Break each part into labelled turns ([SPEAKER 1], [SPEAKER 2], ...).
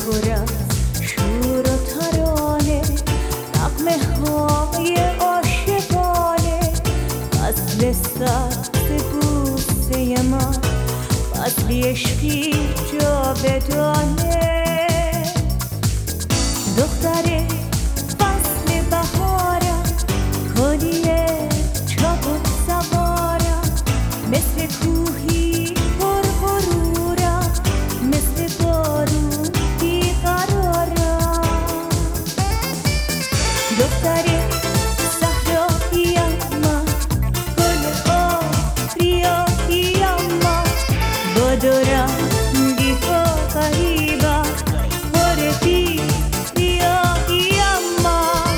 [SPEAKER 1] پر از شور و ترانه، نغمه های عاشقانه، فصل سبز بوسه ما، فصلی عشقی جاودانه. دختر فصل بهارم، کلیه چاک سوارم، مثل کوهی پر غرورم، مثل بارون بیقرارم. دختر صحراییم من، گل آبریاییم من، با دو رنگی ها غریبم، پر بی ریاییم من.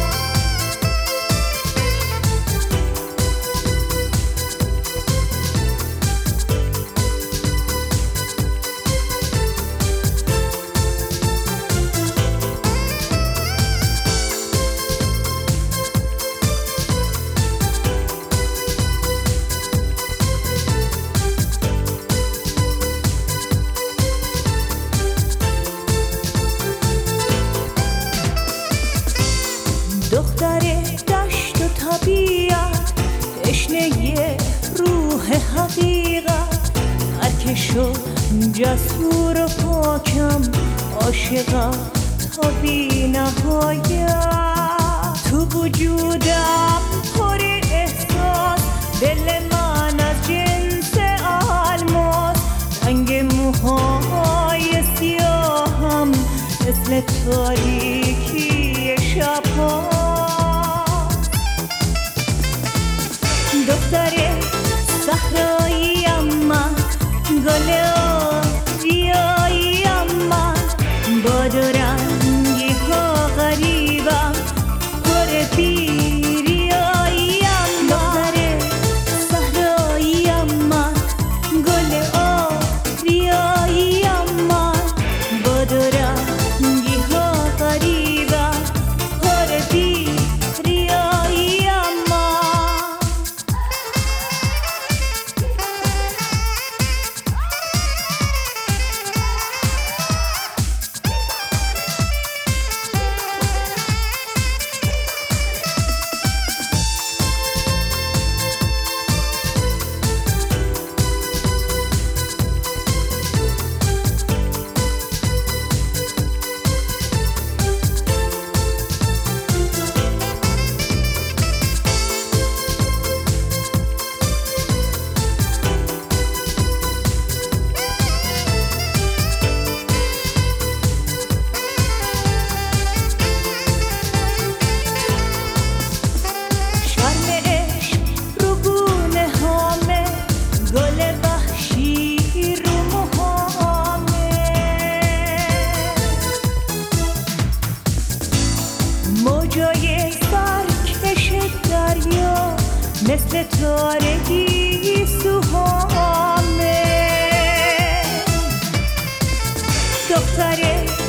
[SPEAKER 1] دختر دشت و طبیعت، تشنه روح حقیقت، ترکش و جسور و پاکم، عاشقم تا بی نهایت. تو وجودم پر احساس، دل من از جنس الماس، رنگ موهای سیاهم مثل تاریکی شبها. دختر صحراییم من، گل آبریاییم من، با دو رنگی ها غریبم، پر بی ریاییم. دختر صحراییم من، گل آبریاییم من، با دو رنگی ها غریبم، پر بی ریاییم من. موجای سرکش دریا، مثل تارگی سوهامه. دختر